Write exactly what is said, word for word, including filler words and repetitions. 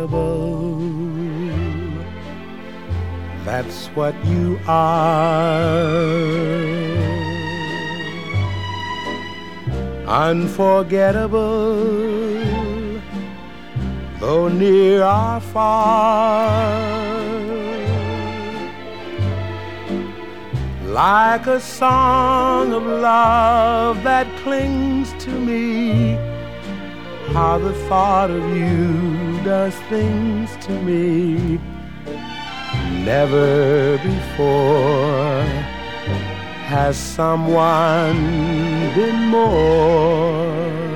unforgettable. That's what you are. Unforgettable, though near or far. Like a song of love that clings to me, how the thought of you does things to me. Never before has someone been more